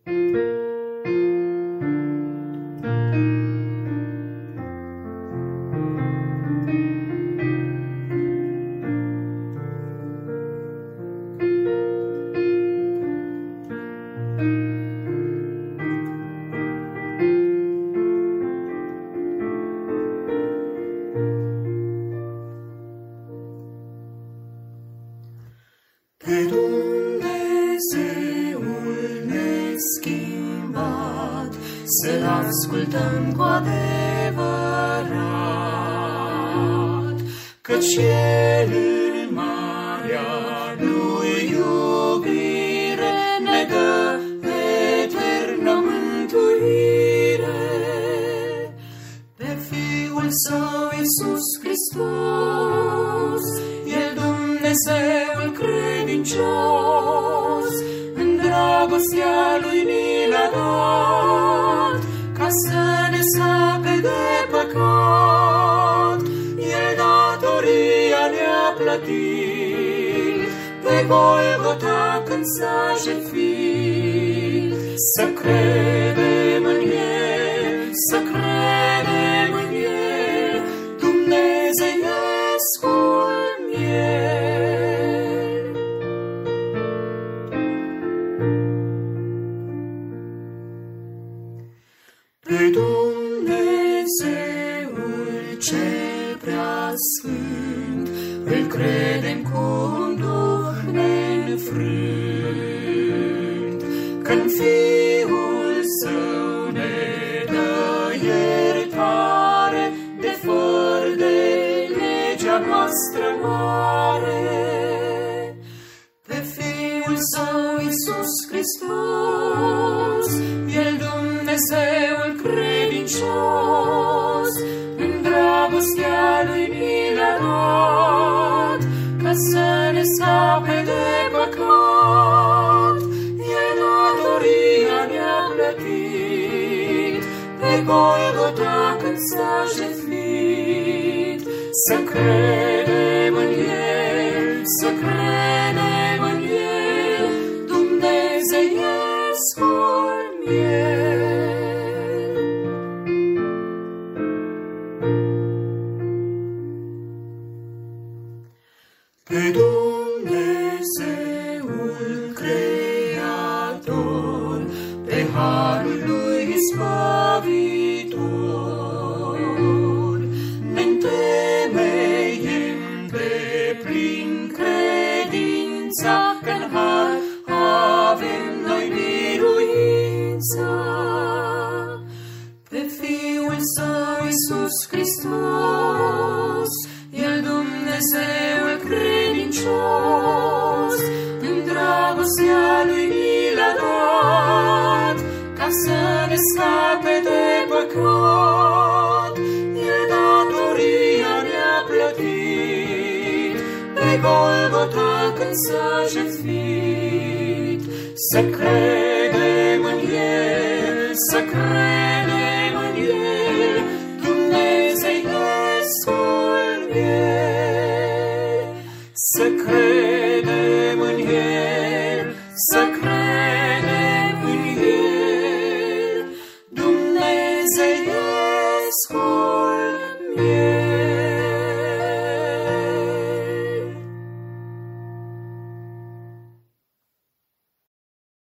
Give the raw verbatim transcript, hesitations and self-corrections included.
Pe Dumnezeul neschimbat să-L ascultăm cu adevărat, căci El în marea Lui iubire ne dă eternă mântuire. Pe Fiul Său Iisus Hristos, El Dumnezeul credincios, în dragostea Lui ni l-a dat, ca să ne scape de păcat. El datoria ne-a plătit, pe Golgota când s-a jertfit. Să credem în El, să credem în El, Dumnezeiescul miel. Pe Dumnezeul cel preasfânt îl credem cu un duh neînfrânt, când Fiul Său ne dă iertare de fără de legea noastră mare. Pe Fiul Său Iisus Hristos, El Dumnezeul credincios, în dragostea Lui ni l-a dat, ca să ne scape de păcat. El datoria ne-a plătit, pe Golgota când s-a jertfit. Să credem în El, să credem în El, Dumnezeiescul miel. Pe Dumnezeul Creator, pe harul Lui izbăvitor, ne-ntemeiem deplin credința, că-n har avem noi biruința. Pe Fiul Său Iisus Hristos, El Dumnezeul credincios, în dragostea Lui ni l-a dat, ca să ne scape de păcat. El datoria ne-a plătit, pe Golgota când s-a jertfit. Să credem în El, să credem